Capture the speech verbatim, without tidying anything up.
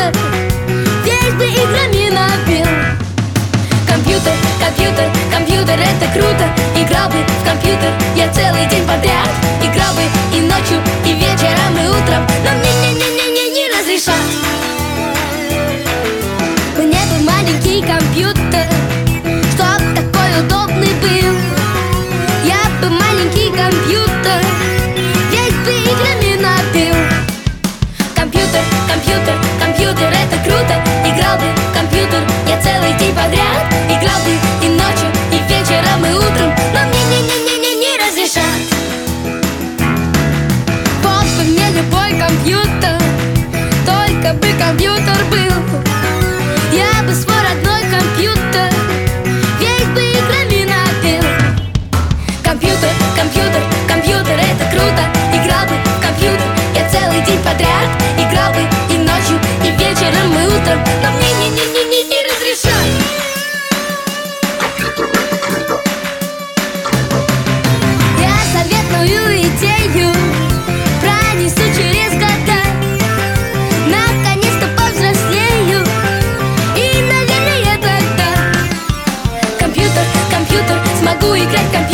компьютер весь бы играми набил. Компьютер, компьютер, компьютер, это круто. Играл бы в компьютер я целый день подряд. Играл бы и ночью, и вечером, и утром. Но мне не-не-не-не не разрешат. Мне бы маленький компьютер, чтоб такой удобный был. Я бы маленький компьютер весь бы играми набил. Компьютер, компьютер, компьютер, это круто. Играл бы в компьютер я целый день подряд. Играл бы и ночью, и вечером, и утром. Но мне не-не-не-не не разрешат. Вот бы мне любой компьютер, только бы компьютер был. Я бы свой родной компьютер весь бы играми набил. Компьютер, компьютер, компьютер, это круто. Играл бы в компьютер я целый день подряд. Играл бы и ночью, и вечером, и утром. Но мне не-не-не-не не разрешат. Я заветную идею пронесу через года. Наконец-то повзрослею, и, наверное, тогда компьютер, компьютер, смогу играть в компьютер.